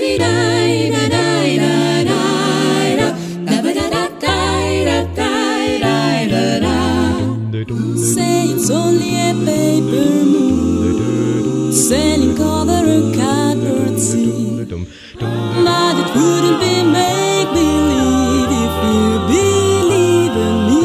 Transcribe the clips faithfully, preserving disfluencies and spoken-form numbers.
Say it's only a paper moon sailing over a cardboard sea, but it wouldn't be make-believe if you believe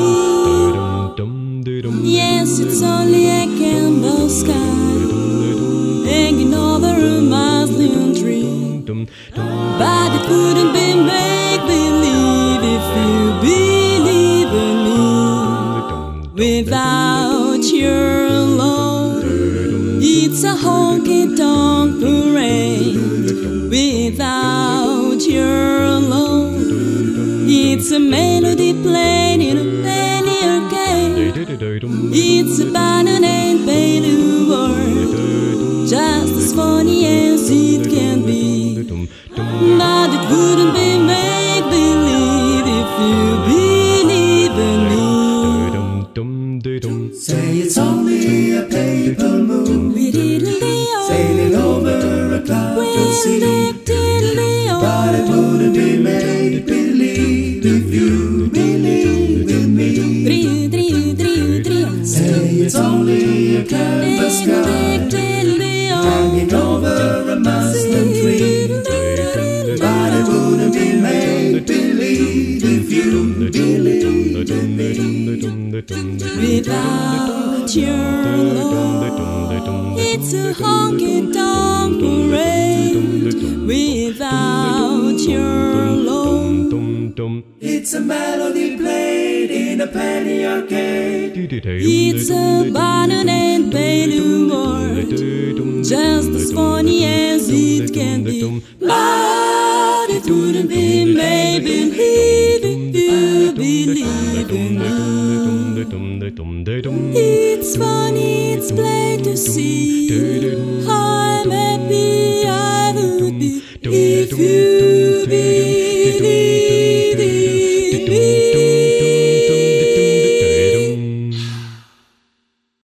in me. Yes, it's only a canvas sky hanging over a muslin tree, but it wouldn't be make-believe if you believe in me. Without your love, it's a honky-tonk parade. Without your love, it's a melody played in a penny arcade. It's a banana and Bailey world, just as funny as it can be. But it wouldn't be make-believe if you believe in me. Say it's only a paper moon sailing over a clouded sea, but it wouldn't be made believe if you believe in me. Say it's only a canvas sky hanging over a muslin tree, but it wouldn't be made believe if you believe in me. Without your love, it's a honky-tonk parade. Without your love, it's a melody played in a penny arcade. It's a banana and Bailey world, just as funny as it can be. But it wouldn't be make-believe if you believe in me. It's funny, it's plain to see. I'm happy I would be if you